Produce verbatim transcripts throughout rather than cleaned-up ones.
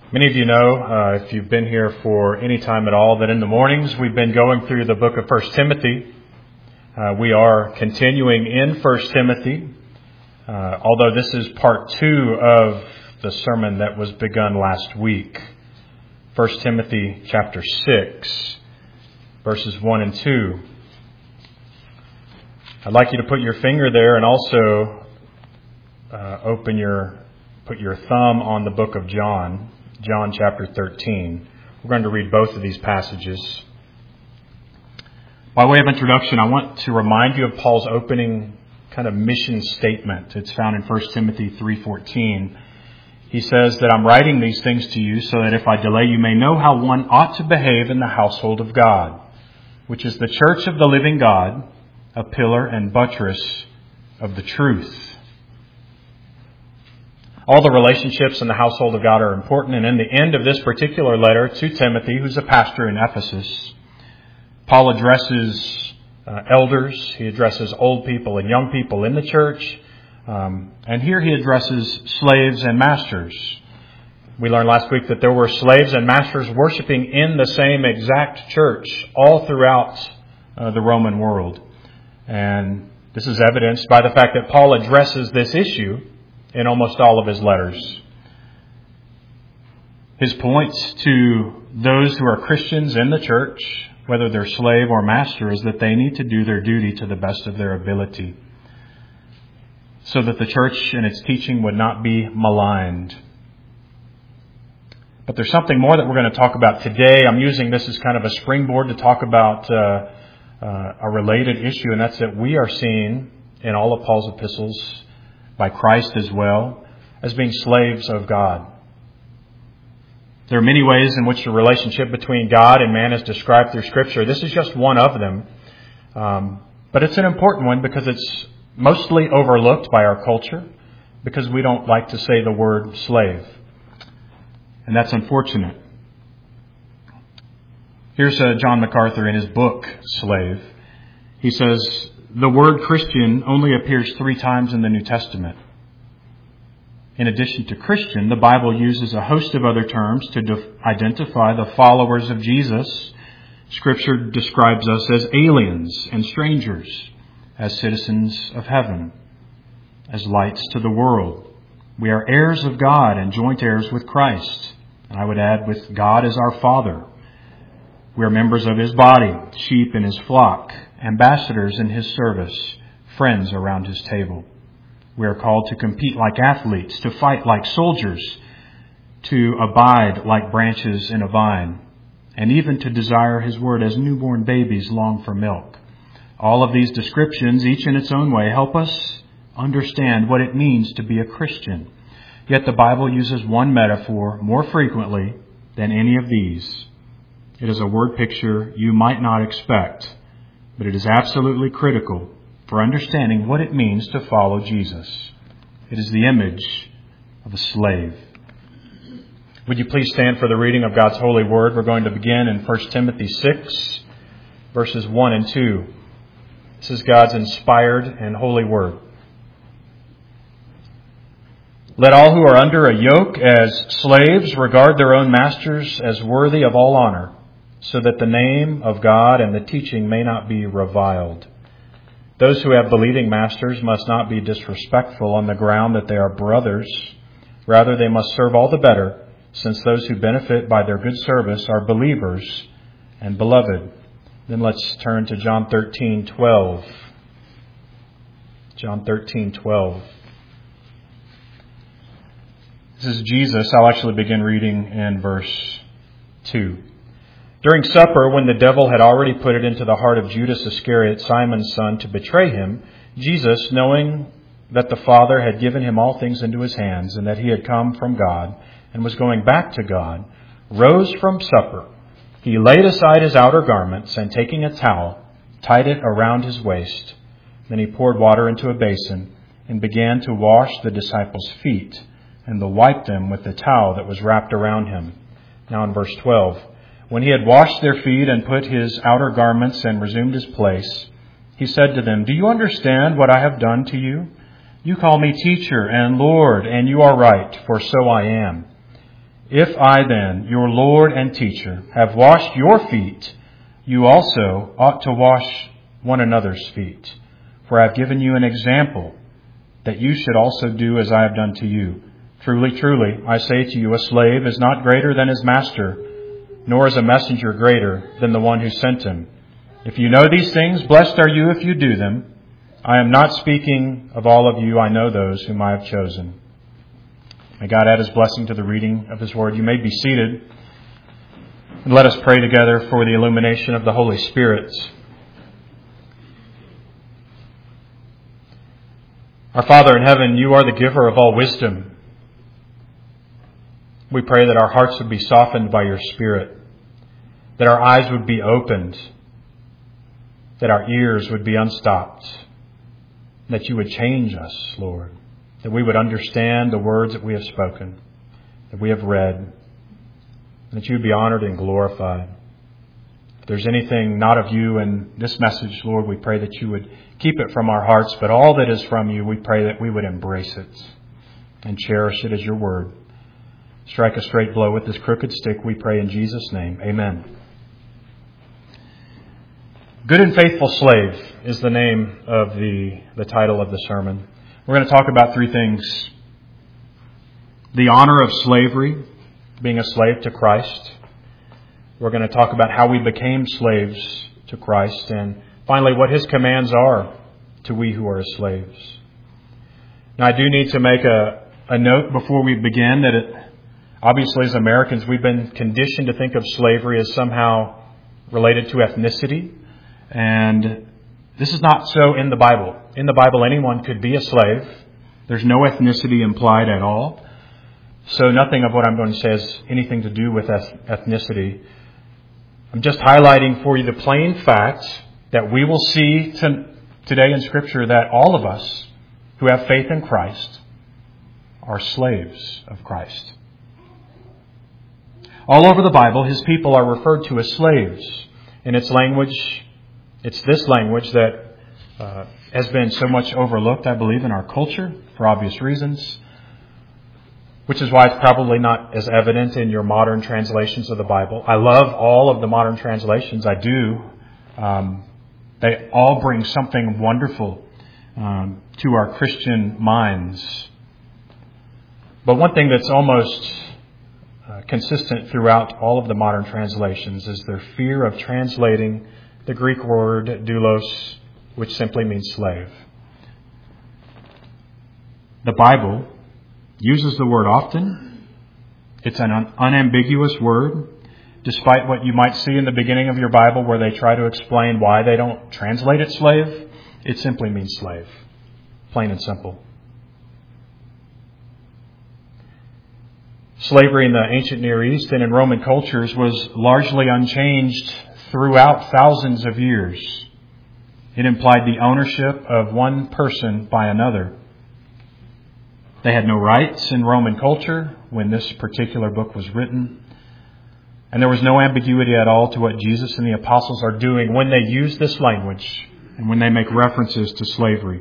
Many of you know, uh, if you've been here for any time at all, that in the mornings we've been going through the book of First Timothy. Uh, we are continuing in First Timothy, uh, although this is part two of the sermon that was begun last week. First Timothy chapter six, verses one and two. I'd like you to put your finger there and also uh, open your, put your thumb on the book of John. John chapter thirteen. We're going to read both of these passages. By way of introduction, I want to remind you of Paul's opening kind of mission statement. It's found in First Timothy three fourteen. He says that I'm writing these things to you so that if I delay, you may know how one ought to behave in the household of God, which is the church of the living God, a pillar and buttress of the truth. All the relationships in the household of God are important. And in the end of this particular letter to Timothy, who's a pastor in Ephesus, Paul addresses uh, elders. He addresses old people and young people in the church. Um, and here he addresses slaves and masters. We learned last week that there were slaves and masters worshiping in the same exact church all throughout uh, the Roman world. And this is evidenced by the fact that Paul addresses this issue in almost all of his letters. His points to those who are Christians in the church, whether they're slave or master, is that they need to do their duty to the best of their ability so that the church and its teaching would not be maligned. But there's something more that we're going to talk about today. I'm using this as kind of a springboard to talk about uh, uh, a related issue, and that's that we are seen in all of Paul's epistles by Christ as well, as being slaves of God. There are many ways in which the relationship between God and man is described through Scripture. This is just one of them. Um, but it's an important one because it's mostly overlooked by our culture, because we don't like to say the word slave. And that's unfortunate. Here's uh, John MacArthur in his book, Slave. He says, the word Christian only appears three times in the New Testament. In addition to Christian, the Bible uses a host of other terms to def- identify the followers of Jesus. Scripture describes us as aliens and strangers, as citizens of heaven, as lights to the world. We are heirs of God and joint heirs with Christ. And I would add, with God as our Father. We are members of His body, sheep in His flock, ambassadors in His service, friends around His table. We are called to compete like athletes, to fight like soldiers, to abide like branches in a vine, and even to desire His word as newborn babies long for milk. All of these descriptions, each in its own way, help us understand what it means to be a Christian. Yet the Bible uses one metaphor more frequently than any of these. It is a word picture you might not expect, but it is absolutely critical for understanding what it means to follow Jesus. It is the image of a slave. Would you please stand for the reading of God's holy word? We're going to begin in First Timothy six, verses one and two. This is God's inspired and holy word. Let all who are under a yoke as slaves regard their own masters as worthy of all honor, so that the name of God and the teaching may not be reviled. Those who have believing masters must not be disrespectful on the ground that they are brothers. Rather, they must serve all the better, since those who benefit by their good service are believers and beloved. Then let's turn to John thirteen twelve. John thirteen twelve. This is Jesus. I'll actually begin reading in verse two. During supper, when the devil had already put it into the heart of Judas Iscariot, Simon's son, to betray him, Jesus, knowing that the Father had given him all things into his hands, and that he had come from God and was going back to God, rose from supper. He laid aside his outer garments, and taking a towel, tied it around his waist. Then he poured water into a basin and began to wash the disciples' feet and to wipe them with the towel that was wrapped around him. Now in verse twelve. When he had washed their feet and put his outer garments and resumed his place, he said to them, "Do you understand what I have done to you? You call me teacher and Lord, and you are right, for so I am. If I then, your Lord and teacher, have washed your feet, you also ought to wash one another's feet. For I have given you an example, that you should also do as I have done to you. Truly, truly, I say to you, a slave is not greater than his master, nor is a messenger greater than the one who sent him. If you know these things, blessed are you if you do them. I am not speaking of all of you. I know those whom I have chosen. May God add His blessing to the reading of His Word. You may be seated. And let us pray together for the illumination of the Holy Spirit. Our Father in heaven, You are the giver of all wisdom. We pray that our hearts would be softened by Your Spirit, that our eyes would be opened, that our ears would be unstopped, that You would change us, Lord, that we would understand the words that we have spoken, that we have read, that You would be honored and glorified. If there's anything not of You in this message, Lord, we pray that You would keep it from our hearts, but all that is from You, we pray that we would embrace it and cherish it as Your word. Strike a straight blow with this crooked stick, we pray in Jesus' name. Amen. Good and Faithful Slave is the name of the, the title of the sermon. We're going to talk about three things. The honor of slavery, being a slave to Christ. We're going to talk about how we became slaves to Christ. And finally, what His commands are to we who are His slaves. Now, I do need to make a, a note before we begin that it, obviously as Americans, we've been conditioned to think of slavery as somehow related to ethnicity. And this is not so in the Bible. In the Bible, anyone could be a slave. There's no ethnicity implied at all. So nothing of what I'm going to say has anything to do with ethnicity. I'm just highlighting for you the plain fact that we will see to, today in Scripture that all of us who have faith in Christ are slaves of Christ. All over the Bible, His people are referred to as slaves. In its language, it's this language that uh, has been so much overlooked, I believe, in our culture for obvious reasons, which is why it's probably not as evident in your modern translations of the Bible. I love all of the modern translations. I do. Um, they all bring something wonderful um, to our Christian minds. But one thing that's almost uh, consistent throughout all of the modern translations is their fear of translating the Greek word doulos, which simply means slave. The Bible uses the word often. It's an un- unambiguous word, despite what you might see in the beginning of your Bible where they try to explain why they don't translate it slave. It simply means slave, plain and simple. Slavery in the ancient Near East and in Roman cultures was largely unchanged throughout thousands of years. It implied the ownership of one person by another. They had no rights in Roman culture when this particular book was written. And there was no ambiguity at all to what Jesus and the apostles are doing when they use this language and when they make references to slavery.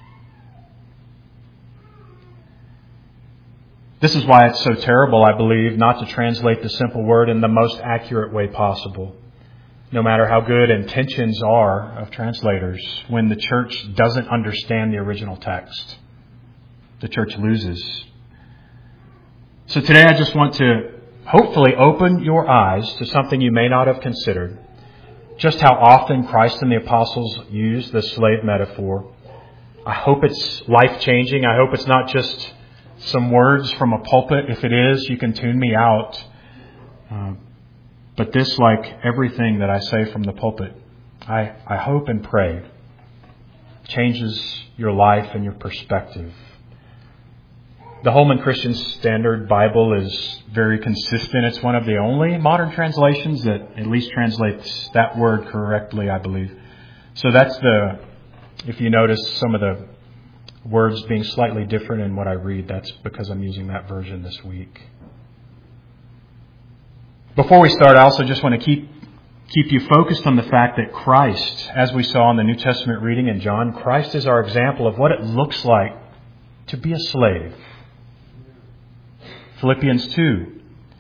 This is why it's so terrible, I believe, not to translate the simple word in the most accurate way possible. No matter how good intentions are of translators, when the church doesn't understand the original text, the church loses. So today I just want to hopefully open your eyes to something you may not have considered. Just how often Christ and the apostles use the slave metaphor. I hope it's life-changing. I hope it's not just some words from a pulpit. If it is, you can tune me out. Uh, But this, like everything that I say from the pulpit, I, I hope and pray changes your life and your perspective. The Holman Christian Standard Bible is very consistent. It's one of the only modern translations that at least translates that word correctly, I believe. So that's the, if you notice some of the words being slightly different in what I read, that's because I'm using that version this week. Before we start, I also just want to keep keep you focused on the fact that Christ, as we saw in the New Testament reading in John, Christ is our example of what it looks like to be a slave. Philippians two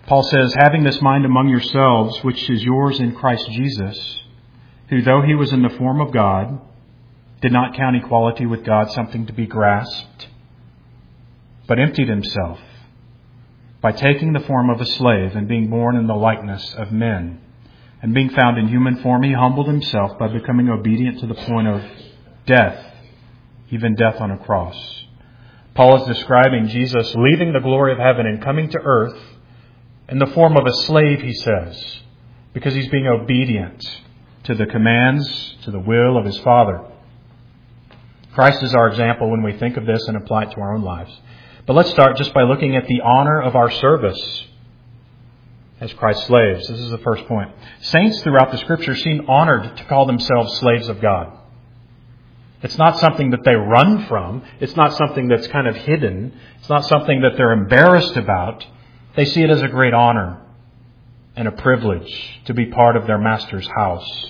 Paul says, having this mind among yourselves, which is yours in Christ Jesus, who though he was in the form of God, did not count equality with God something to be grasped, but emptied himself by taking the form of a slave and being born in the likeness of men. And being found in human form, he humbled himself by becoming obedient to the point of death, even death on a cross. Paul is describing Jesus leaving the glory of heaven and coming to earth in the form of a slave, he says, because he's being obedient to the commands, to the will of his Father. Christ is our example when we think of this and apply it to our own lives. But let's start just by looking at the honor of our service as Christ's slaves. This is the first point. Saints throughout the Scripture seem honored to call themselves slaves of God. It's not something that they run from. It's not something that's kind of hidden. It's not something that they're embarrassed about. They see it as a great honor and a privilege to be part of their master's house.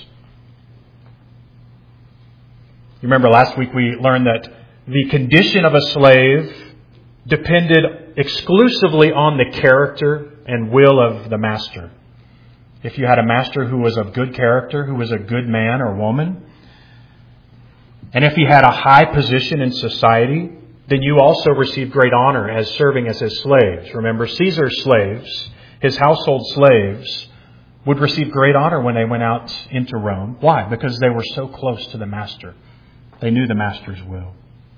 You remember last week we learned that the condition of a slave depended exclusively on the character and will of the master. If you had a master who was of good character, who was a good man or woman, and if he had a high position in society, then you also received great honor as serving as his slaves. Remember, Caesar's slaves, his household slaves, would receive great honor when they went out into Rome. Why? Because they were so close to the master. They knew the master's will.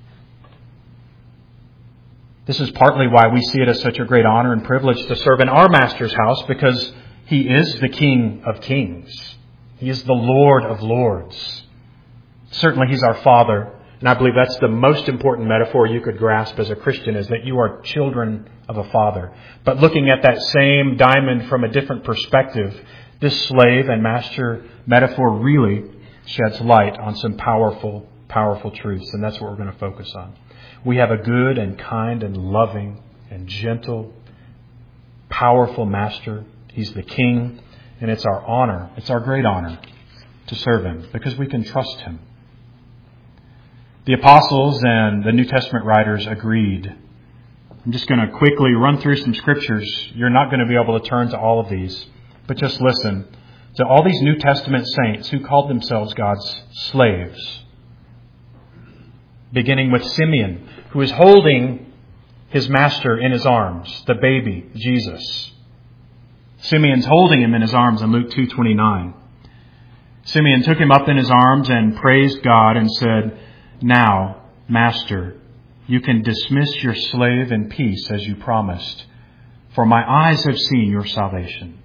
This is partly why we see it as such a great honor and privilege to serve in our master's house, because he is the King of kings. He is the Lord of lords. Certainly he's our Father. And I believe that's the most important metaphor you could grasp as a Christian, is that you are children of a Father. But looking at that same diamond from a different perspective, this slave and master metaphor really sheds light on some powerful, powerful truths. And that's what we're going to focus on. We have a good and kind and loving and gentle, powerful master. He's the King, and it's our honor, it's our great honor to serve him because we can trust him. The apostles and the New Testament writers agreed. I'm just going to quickly run through some scriptures. You're not going to be able to turn to all of these, but just listen to all these New Testament saints who called themselves God's slaves. Beginning with Simeon, who is holding his master in his arms, the baby, Jesus. Simeon's holding him in his arms in Luke two twenty-nine. Simeon took him up in his arms and praised God and said, "Now, Master, you can dismiss your slave in peace as you promised, for my eyes have seen your salvation."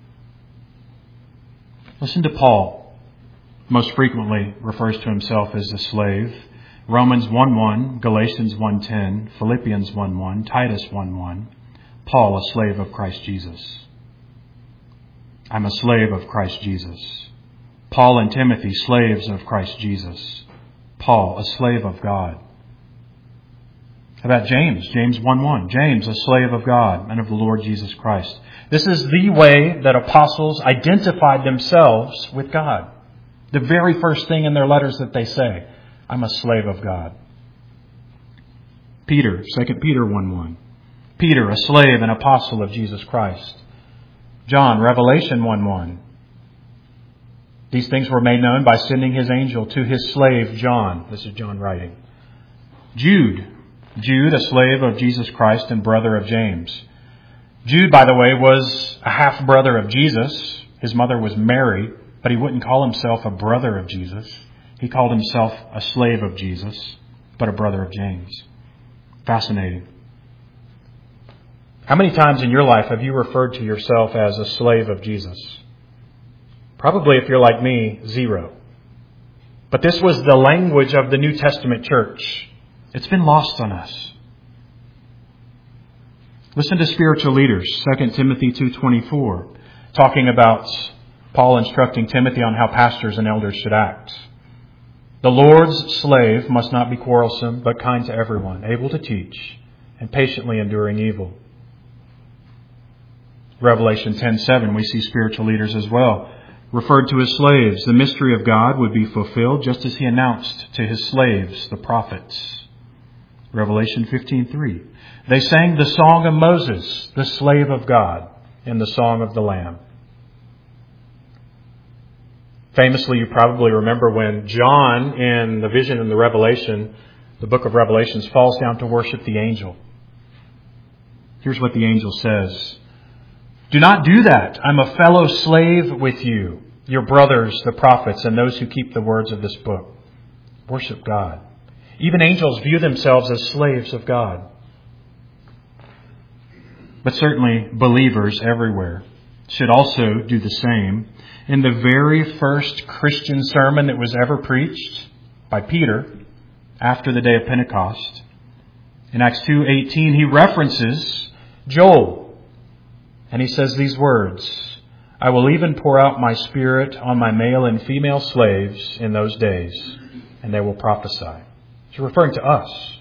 Listen to Paul. Most frequently refers to himself as a slave. Romans one one, Galatians one ten, Philippians one one, Titus one one. Paul, a slave of Christ Jesus. I'm a slave of Christ Jesus. Paul and Timothy, slaves of Christ Jesus. Paul, a slave of God. How about James? James one one. James, a slave of God and of the Lord Jesus Christ. This is the way that apostles identified themselves with God. The very first thing in their letters that they say, I'm a slave of God. Peter, Second Peter one one. Peter, a slave and apostle of Jesus Christ. John, Revelation one one. These things were made known by sending his angel to his slave John. This is John writing. Jude. Jude, a slave of Jesus Christ and brother of James. Jude, by the way, was a half-brother of Jesus. His mother was Mary, but he wouldn't call himself a brother of Jesus. He called himself a slave of Jesus, but a brother of James. Fascinating. How many times in your life have you referred to yourself as a slave of Jesus? Probably, if you're like me, zero. But this was the language of the New Testament church. It's been lost on us. Listen to spiritual leaders, Second Timothy two twenty-four, talking about Paul instructing Timothy on how pastors and elders should act. The Lord's slave must not be quarrelsome, but kind to everyone, able to teach, and patiently enduring evil. Revelation ten seven, we see spiritual leaders as well referred to as slaves. The mystery of God would be fulfilled just as he announced to his slaves, the prophets. Revelation fifteen three. They sang the song of Moses, the slave of God. in the song of the Lamb. Famously, you probably remember when John, in the vision in the Revelation, the book of Revelations, falls down to worship the angel. Here's what the angel says. Do not do that. I'm a fellow slave with you, your brothers, the prophets, and those who keep the words of this book. Worship God. Even angels view themselves as slaves of God. But certainly believers everywhere should also do the same. In the very first Christian sermon that was ever preached by Peter after the day of Pentecost, in Acts two eighteen, he references Joel. And he says these words, I will even pour out my Spirit on my male and female slaves in those days, and they will prophesy. He's referring to us.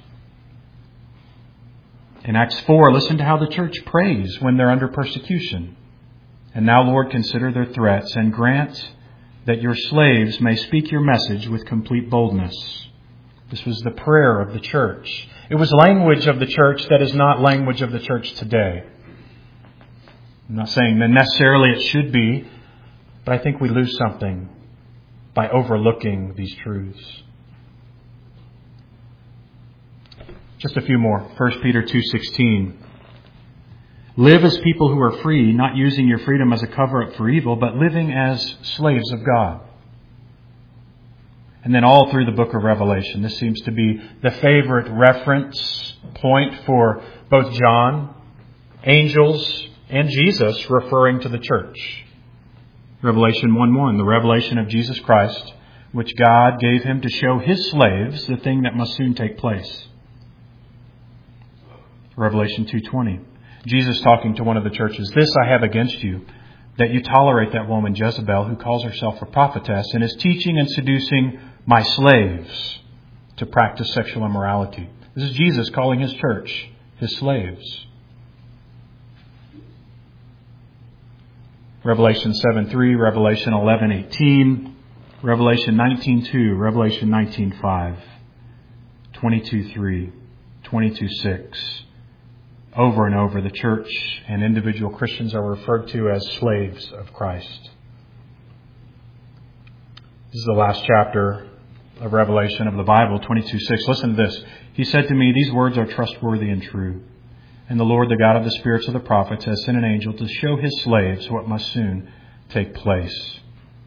In Acts four, listen to how the church prays when they're under persecution. And now, Lord, consider their threats and grant that your slaves may speak your message with complete boldness. This was the prayer of the church. It was language of the church that is not language of the church today. I'm not saying that necessarily it should be, but I think we lose something by overlooking these truths. Just a few more. First Peter two sixteen. Live as people who are free, not using your freedom as a cover-up for evil, but living as slaves of God. And then all through the book of Revelation, this seems to be the favorite reference point for both John, angels, and Jesus referring to the church. Revelation one one, the revelation of Jesus Christ, which God gave him to show his slaves the thing that must soon take place. Revelation two twenty. Jesus talking to one of the churches, this I have against you, that you tolerate that woman Jezebel, who calls herself a prophetess, and is teaching and seducing my slaves to practice sexual immorality. This is Jesus calling his church his slaves. Revelation seven three, Revelation eleven eighteen, Revelation nineteen two, Revelation nineteen five, twenty-two three, twenty-two six. Over and over, the church and individual Christians are referred to as slaves of Christ. This is the last chapter of Revelation of the Bible, twenty-two six. Listen to this. He said to me, these words are trustworthy and true. And the Lord, the God of the spirits of the prophets, has sent an angel to show his slaves what must soon take place.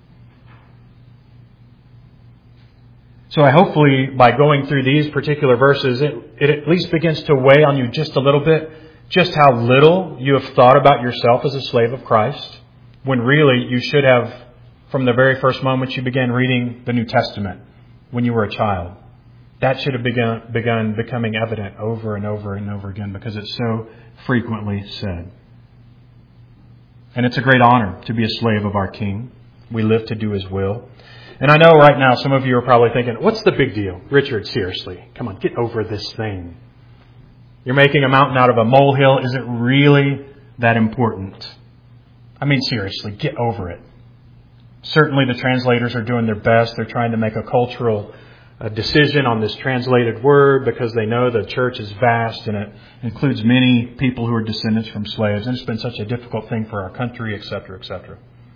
So I hopefully, by going through these particular verses, it, it at least begins to weigh on you just a little bit, just how little you have thought about yourself as a slave of Christ, when really you should have, from the very first moment you began reading the New Testament, when you were a child. That should have begun, begun becoming evident over and over and over again, because it's so frequently said. And it's a great honor to be a slave of our King. We live to do his will. And I know right now some of you are probably thinking, what's the big deal? Richard, seriously, come on, get over this thing. You're making a mountain out of a molehill. Is it really that important? I mean, seriously, get over it. Certainly the translators are doing their best. They're trying to make a cultural uh, decision on this translated word because they know the church is vast and it includes many people who are descendants from slaves. And it's been such a difficult thing for our country, et cetera, et cetera.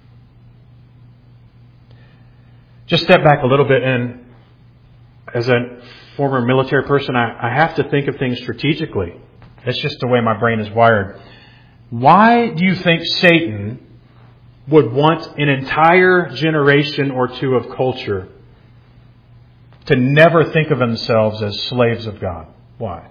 Just step back a little bit, and as a former military person, I, I have to think of things strategically. That's just the way my brain is wired. Why do you think Satan would want an entire generation or two of culture to never think of themselves as slaves of God? Why?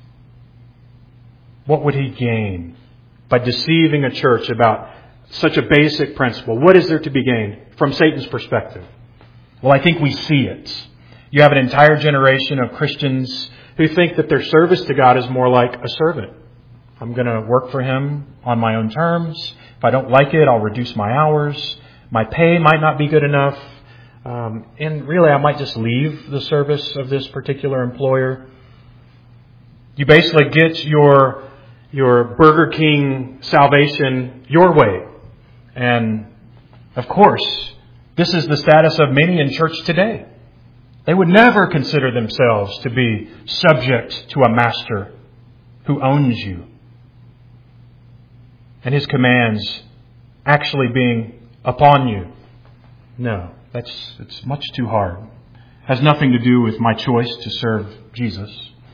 What would he gain by deceiving a church about such a basic principle? What is there to be gained from Satan's perspective? Well, I think we see it. You have an entire generation of Christians who think that their service to God is more like a servant. I'm going to work for him on my own terms. If I don't like it, I'll reduce my hours. My pay might not be good enough. Um, and really, I might just leave the service of this particular employer. You basically get your, your Burger King salvation your way. And of course, this is the status of many in church today. They would never consider themselves to be subject to a master who owns you. and His commands actually being upon you. No, that's it's much too hard. It has nothing to do with my choice to serve Jesus.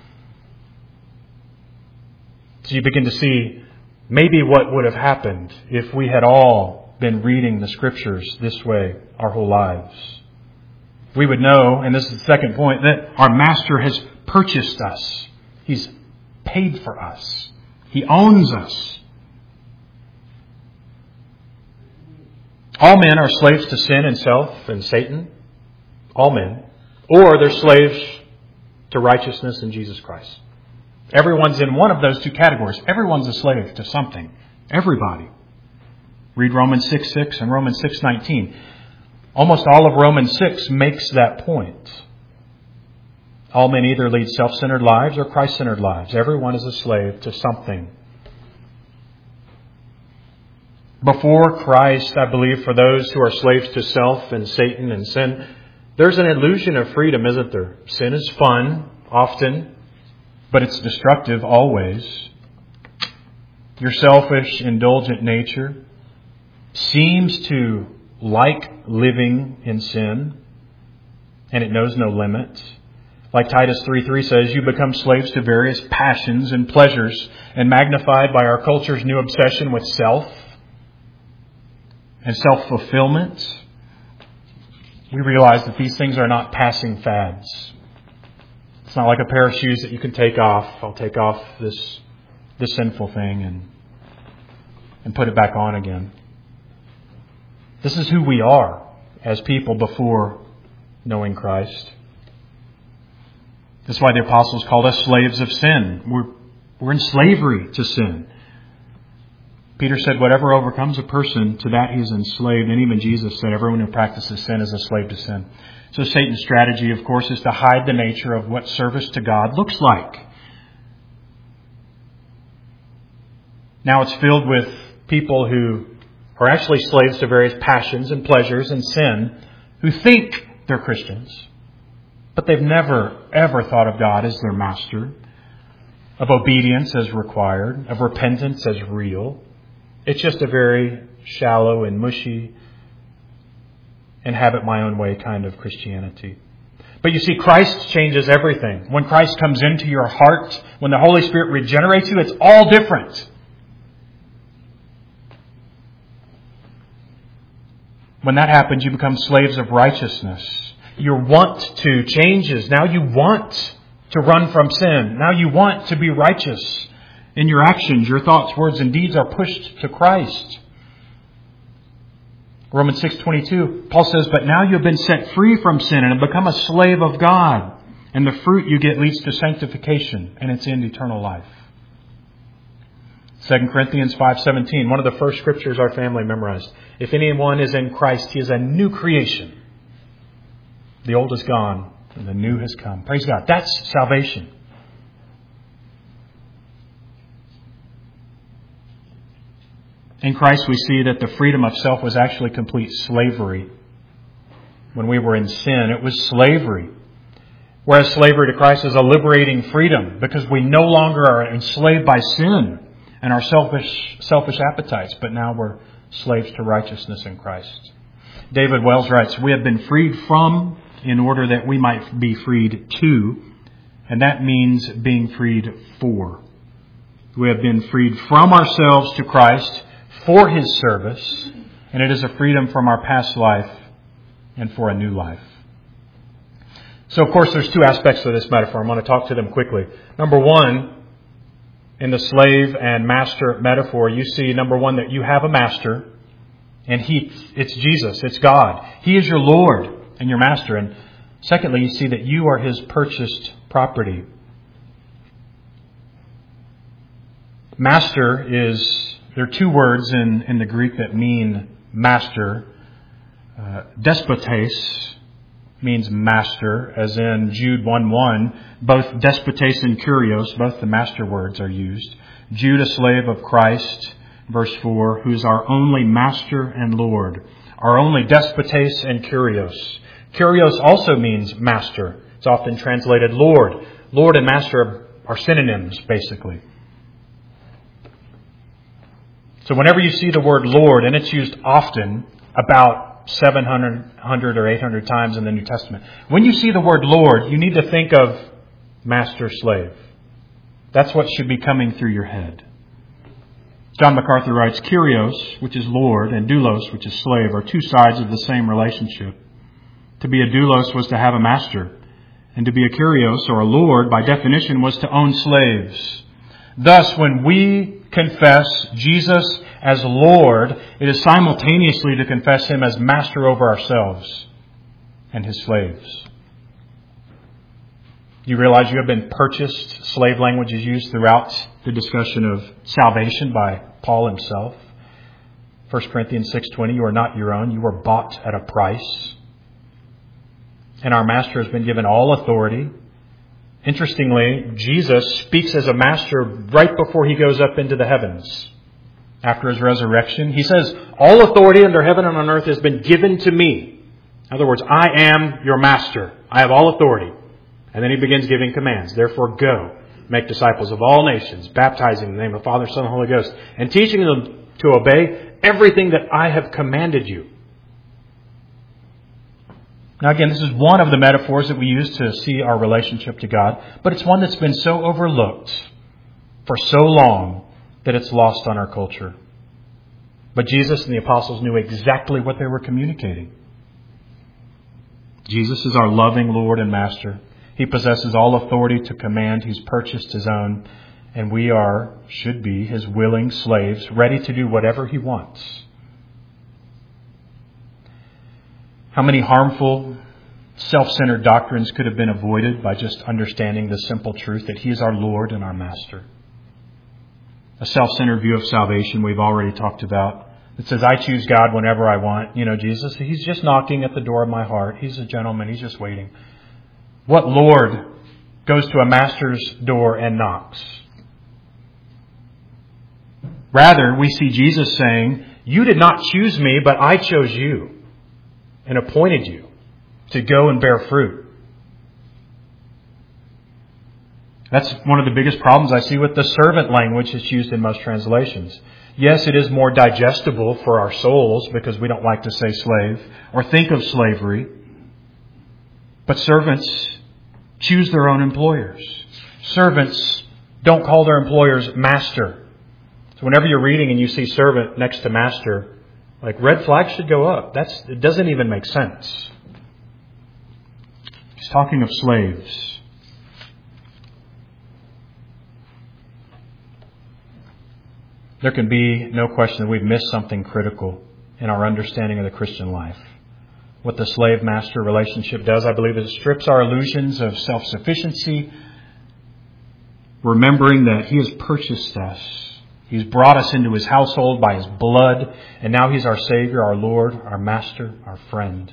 So you begin to see maybe what would have happened if we had all been reading the Scriptures this way our whole lives. We would know, and this is the second point, that our Master has purchased us. He's paid for us. He owns us. All men are slaves to sin and self and Satan. All men. Or they're slaves to righteousness in Jesus Christ. Everyone's in one of those two categories. Everyone's a slave to something. Everybody. Read Romans six six and Romans six nineteen. Almost all of Romans six makes that point. All men either lead self-centered lives or Christ-centered lives. Everyone is a slave to something. Before Christ, I believe, for those who are slaves to self and Satan and sin, there's an illusion of freedom, isn't there? Sin is fun, often, but it's destructive always. Your selfish, indulgent nature seems to like living in sin, and it knows no limits. Like Titus three three says, you become slaves to various passions and pleasures, and magnified by our culture's new obsession with self and self-fulfillment, we realize that these things are not passing fads. It's not like a pair of shoes that you can take off. I'll take off this this sinful thing and and put it back on again. This is who we are as people before knowing Christ. That's why the apostles called us slaves of sin. We're, we're in slavery to sin. Peter said, whatever overcomes a person, to that he is enslaved. And even Jesus said, everyone who practices sin is a slave to sin. So Satan's strategy, of course, is to hide the nature of what service to God looks like. Now it's filled with people who are actually slaves to various passions and pleasures and sin, who think they're Christians, but they've never, ever thought of God as their master, of obedience as required, of repentance as real. It's just a very shallow and mushy and have it my own way kind of Christianity. But you see, Christ changes everything. When Christ comes into your heart, when the Holy Spirit regenerates you, it's all different. When that happens, you become slaves of righteousness. Your want to changes. Now you want to run from sin. Now you want to be righteous. In your actions, your thoughts, words, and deeds are pushed to Christ. Romans six twenty-two, Paul says, but now you have been set free from sin and have become a slave of God. And the fruit you get leads to sanctification, and it's in eternal life. Second Corinthians five seventeen, one of the first scriptures our family memorized. If anyone is in Christ, he is a new creation. The old is gone, and the new has come. Praise God. That's salvation. In Christ we see that the freedom of self was actually complete slavery. When we were in sin, it was slavery. Whereas slavery to Christ is a liberating freedom because we no longer are enslaved by sin and our selfish selfish appetites, but now we're slaves to righteousness in Christ. David Wells writes, we have been freed from in order that we might be freed to, and that means being freed for. We have been freed from ourselves to Christ for His service, and it is a freedom from our past life and for a new life. So, of course, there's two aspects of this metaphor. I'm going to talk to them quickly. Number one, in the slave and master metaphor, you see, number one, that you have a master, and he, it's Jesus, it's God. He is your Lord and your master. And secondly, you see that you are His purchased property. Master is, there are two words in, in the Greek that mean master. Uh, despotes means master, as in Jude one one. Both despotes and kurios, both the master words are used. Jude, a slave of Christ, verse four, who is our only master and Lord. Our only despotes and kurios. Kurios also means master. It's often translated Lord. Lord and master are synonyms, basically. So whenever you see the word Lord, and it's used often, about seven hundred or eight hundred times in the New Testament, when you see the word Lord, you need to think of master-slave. That's what should be coming through your head. John MacArthur writes, Kyrios, which is Lord, and doulos, which is slave, are two sides of the same relationship. To be a doulos was to have a master, and to be a Kyrios, or a Lord, by definition, was to own slaves. Thus, when we confess Jesus as Lord, it is simultaneously to confess Him as master over ourselves and His slaves. You realize you have been purchased? Slave language is used throughout the discussion of salvation by Paul himself. First Corinthians six twenty, you are not your own. You were bought at a price. And our master has been given all authority. Interestingly, Jesus speaks as a master right before He goes up into the heavens. After His resurrection, He says, all authority under heaven and on earth has been given to me. In other words, I am your master. I have all authority. And then He begins giving commands. Therefore, go, make disciples of all nations, baptizing in the name of the Father, Son, and Holy Ghost, and teaching them to obey everything that I have commanded you. Now again, this is one of the metaphors that we use to see our relationship to God, but it's one that's been so overlooked for so long that it's lost on our culture. But Jesus and the apostles knew exactly what they were communicating. Jesus is our loving Lord and Master. He possesses all authority to command. He's purchased His own. And we are, should be, His willing slaves, ready to do whatever He wants. How many harmful, self-centered doctrines could have been avoided by just understanding the simple truth that He is our Lord and our Master? A self-centered view of salvation we've already talked about. It says, I choose God whenever I want. You know, Jesus, He's just knocking at the door of my heart. He's a gentleman. He's just waiting. What Lord goes to a master's door and knocks? Rather, we see Jesus saying, you did not choose me, but I chose you and appointed you to go and bear fruit. That's one of the biggest problems I see with the servant language that's used in most translations. Yes, it is more digestible for our souls because we don't like to say slave or think of slavery. But servants choose their own employers. Servants don't call their employers master. So whenever you're reading and you see servant next to master, like red flags should go up. That's, it doesn't even make sense. He's talking of slaves. There can be no question that we've missed something critical in our understanding of the Christian life. What the slave-master relationship does, I believe, is it strips our illusions of self-sufficiency, remembering that He has purchased us. He's brought us into His household by His blood, and now He's our Savior, our Lord, our Master, our friend.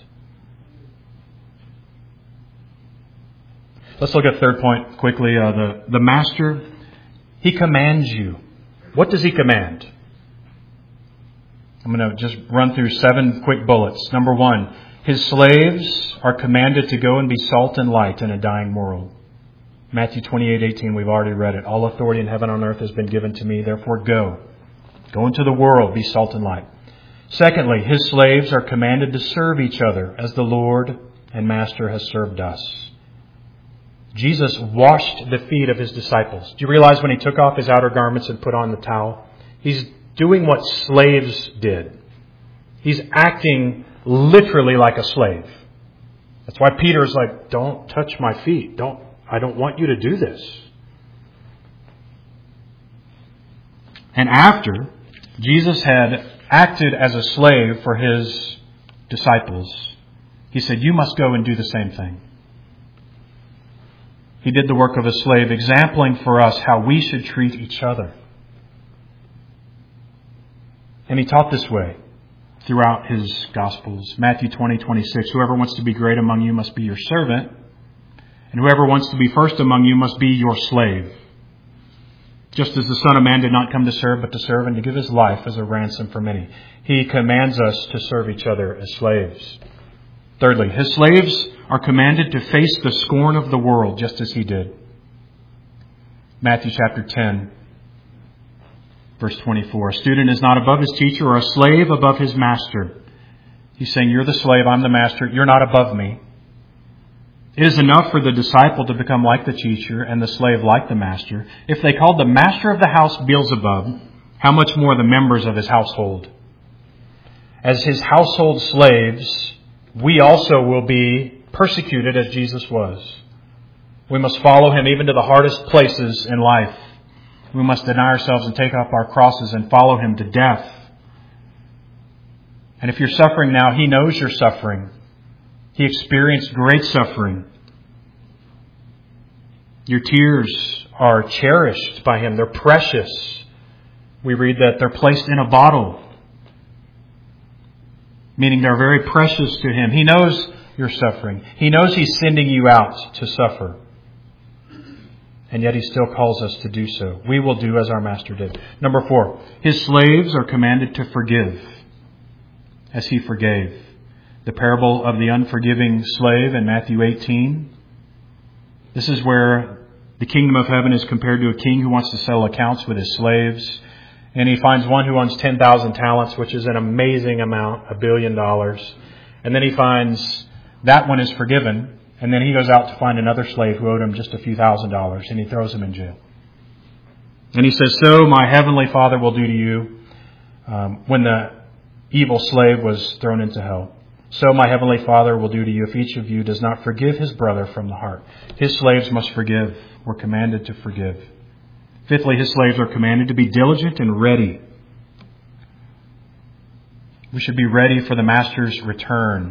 Let's look at the third point quickly. Uh, the, the Master, He commands you. What does He command? I'm going to just run through seven quick bullets. Number one, His slaves are commanded to go and be salt and light in a dying world. Matthew twenty-eight eighteen, we've already read it. All authority in heaven and on earth has been given to me. Therefore go. Go into the world, be salt and light. Secondly, His slaves are commanded to serve each other as the Lord and Master has served us. Jesus washed the feet of His disciples. Do you realize when He took off His outer garments and put on the towel? He's doing what slaves did. He's acting literally like a slave. That's why Peter's like, don't touch my feet. Don't, I don't want you to do this. And after Jesus had acted as a slave for His disciples, He said, you must go and do the same thing. He did the work of a slave, exempling for us how we should treat each other. And He taught this way throughout His Gospels. Matthew twenty twenty-six, whoever wants to be great among you must be your servant, and whoever wants to be first among you must be your slave. Just as the Son of Man did not come to serve, but to serve and to give His life as a ransom for many. He commands us to serve each other as slaves. Thirdly, His slaves are commanded to face the scorn of the world, just as He did. Matthew chapter ten. Verse twenty-four, a student is not above his teacher, or a slave above his master. He's saying, you're the slave, I'm the master, you're not above me. It is enough for the disciple to become like the teacher and the slave like the master. If they called the master of the house Beelzebub, how much more the members of his household? As his household slaves, we also will be persecuted as Jesus was. We must follow him even to the hardest places in life. We must deny ourselves and take up our crosses and follow him to death. And if you're suffering now, he knows you're suffering. He experienced great suffering. Your tears are cherished by him. They're precious. We read that they're placed in a bottle, meaning they're very precious to him. He knows you're suffering. He knows he's sending you out to suffer. And yet he still calls us to do so. We will do as our master did. Number four, his slaves are commanded to forgive as he forgave. The parable of the unforgiving slave in Matthew eighteen. This is where the kingdom of heaven is compared to a king who wants to settle accounts with his slaves. And he finds one who owns ten thousand talents, which is an amazing amount, a billion dollars. And then he finds that one is forgiven. And then he goes out to find another slave who owed him just a few thousand dollars. And he throws him in jail. And he says, so my heavenly Father will do to you um, when the evil slave was thrown into hell. So my heavenly Father will do to you if each of you does not forgive his brother from the heart. His slaves must forgive. We're commanded to forgive. Fifthly, his slaves are commanded to be diligent and ready. We should be ready for the master's return.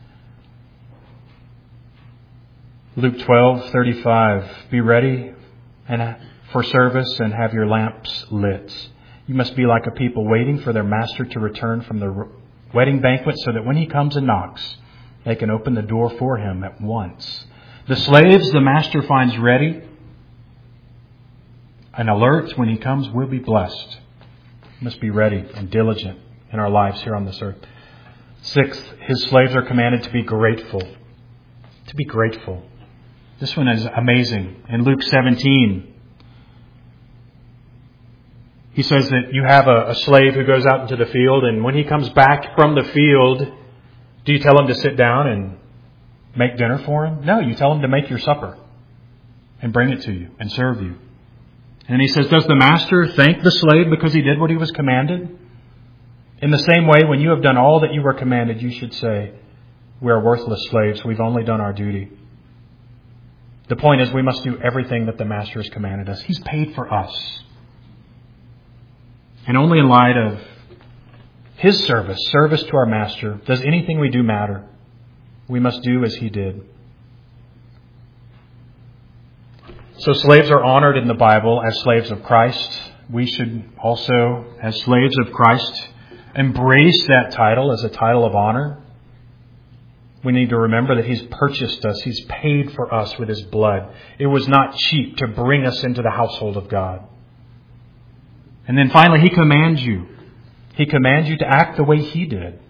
Luke twelve thirty-five. Be ready and for service and have your lamps lit. You must be like a people waiting for their master to return from the wedding banquet so that when he comes and knocks, they can open the door for him at once. The slaves the master finds ready and alert when he comes will be blessed. We must be ready and diligent in our lives here on this earth. Sixth, his slaves are commanded to be grateful. To be grateful. This one is amazing. In Luke seventeen, he says that you have a, a slave who goes out into the field, and when he comes back from the field, do you tell him to sit down and make dinner for him? No, you tell him to make your supper and bring it to you and serve you. And he says, does the master thank the slave because he did what he was commanded? In the same way, when you have done all that you were commanded, you should say, we are worthless slaves. We've only done our duty. The point is, we must do everything that the master has commanded us. He's paid for us. And only in light of his service, service to our master, does anything we do matter. We must do as he did. So slaves are honored in the Bible as slaves of Christ. We should also, as slaves of Christ, embrace that title as a title of honor. We need to remember that he's purchased us. He's paid for us with his blood. It was not cheap to bring us into the household of God. And then finally, he commands you. He commands you to act the way he did.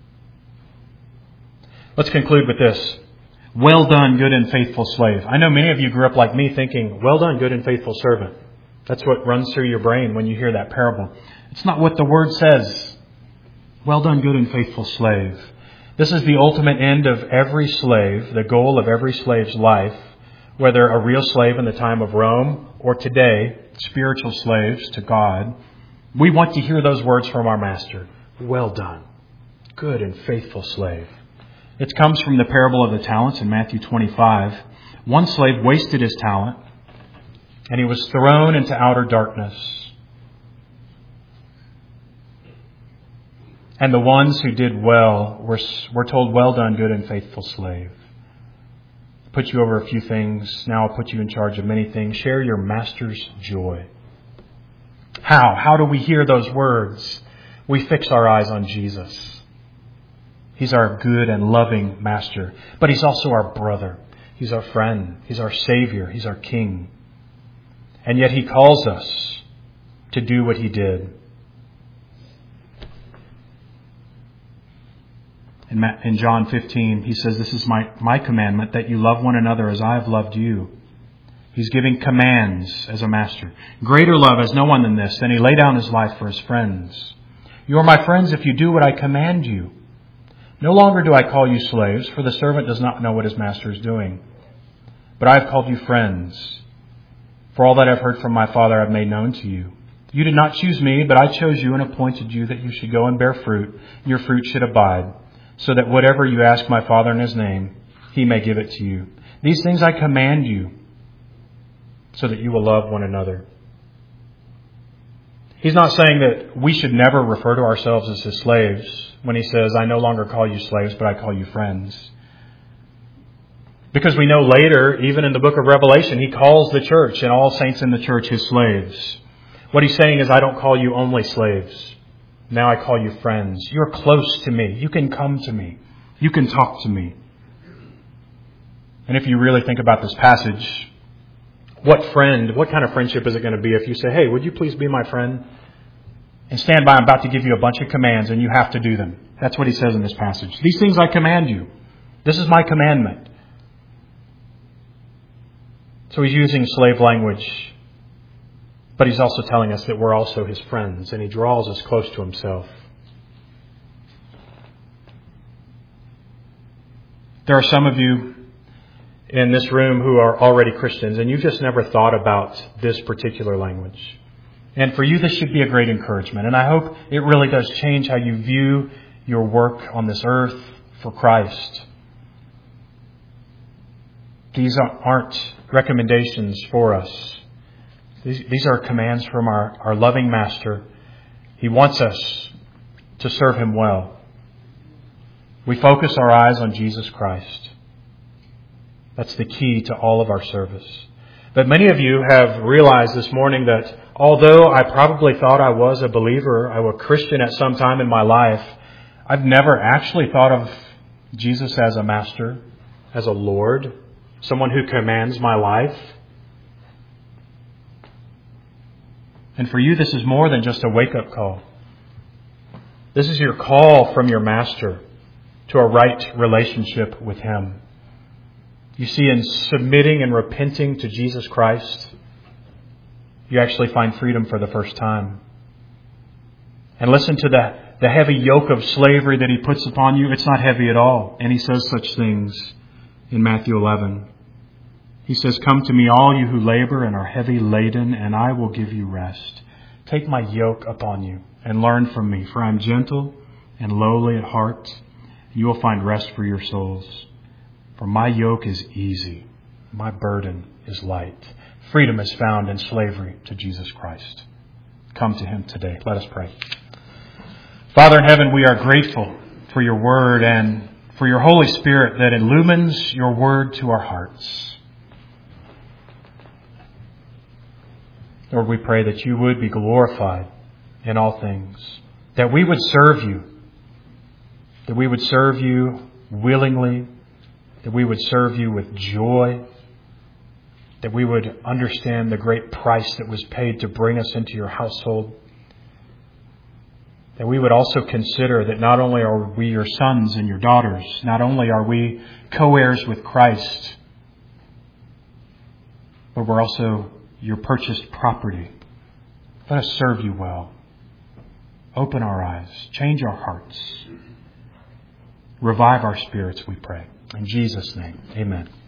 Let's conclude with this. Well done, good and faithful slave. I know many of you grew up like me thinking, well done, good and faithful servant. That's what runs through your brain when you hear that parable. It's not what the word says. Well done, good and faithful slave. This is the ultimate end of every slave, the goal of every slave's life, whether a real slave in the time of Rome or today, spiritual slaves to God. We want to hear those words from our master. Well done, good and faithful slave. It comes from the parable of the talents in Matthew twenty-five. One slave wasted his talent, and he was thrown into outer darkness. And the ones who did well were, were told, well done, good and faithful slave. I'll put you over a few things. Now I'll put you in charge of many things. Share your master's joy. How? How do we hear those words? We fix our eyes on Jesus. He's our good and loving master, but he's also our brother. He's our friend. He's our Savior. He's our King. And yet he calls us to do what he did. In, in John fifteen, he says, this is my, my commandment, that you love one another as I have loved you. He's giving commands as a master. Greater love has no one than this, than he lay down his life for his friends. You are my friends if you do what I command you. No longer do I call you slaves, for the servant does not know what his master is doing. But I have called you friends. For all that I've heard from my Father I've made known to you. You did not choose me, but I chose you and appointed you that you should go and bear fruit, and your fruit should abide, so that whatever you ask my Father in his name, he may give it to you. These things I command you, so that you will love one another. He's not saying that we should never refer to ourselves as his slaves when he says, I no longer call you slaves, but I call you friends. Because we know later, even in the book of Revelation, he calls the church and all saints in the church his slaves. What he's saying is, I don't call you only slaves. Now I call you friends. You're close to me. You can come to me. You can talk to me. And if you really think about this passage, what friend, what kind of friendship is it going to be if you say, hey, would you please be my friend? And stand by, I'm about to give you a bunch of commands and you have to do them. That's what he says in this passage. These things I command you. This is my commandment. So he's using slave language, but he's also telling us that we're also his friends, and he draws us close to himself. There are some of you in this room who are already Christians, and you've just never thought about this particular language. And for you, this should be a great encouragement. And I hope it really does change how you view your work on this earth for Christ. These aren't recommendations for us. These, these are commands from our, our loving Master. He wants us to serve him well. We focus our eyes on Jesus Christ. That's the key to all of our service. But many of you have realized this morning that although I probably thought I was a believer, I was a Christian at some time in my life, I've never actually thought of Jesus as a master, as a Lord, someone who commands my life. And for you, this is more than just a wake-up call. This is your call from your Master to a right relationship with him. You see, in submitting and repenting to Jesus Christ, you actually find freedom for the first time. And listen to the, the heavy yoke of slavery that he puts upon you. It's not heavy at all. And he says such things in Matthew eleven. He says, come to me, all you who labor and are heavy laden, and I will give you rest. Take my yoke upon you and learn from me, for I am gentle and lowly at heart. And you will find rest for your souls. For my yoke is easy. My burden is light. Freedom is found in slavery to Jesus Christ. Come to him today. Let us pray. Father in heaven, we are grateful for your word and for your Holy Spirit that illumines your word to our hearts. Lord, we pray that you would be glorified in all things, that we would serve you, that we would serve you willingly, that we would serve you with joy, that we would understand the great price that was paid to bring us into your household, that we would also consider that not only are we your sons and your daughters, not only are we co-heirs with Christ, but we're also your purchased property. Let us serve you well. Open our eyes. Change our hearts. Revive our spirits, we pray. In Jesus' name, amen.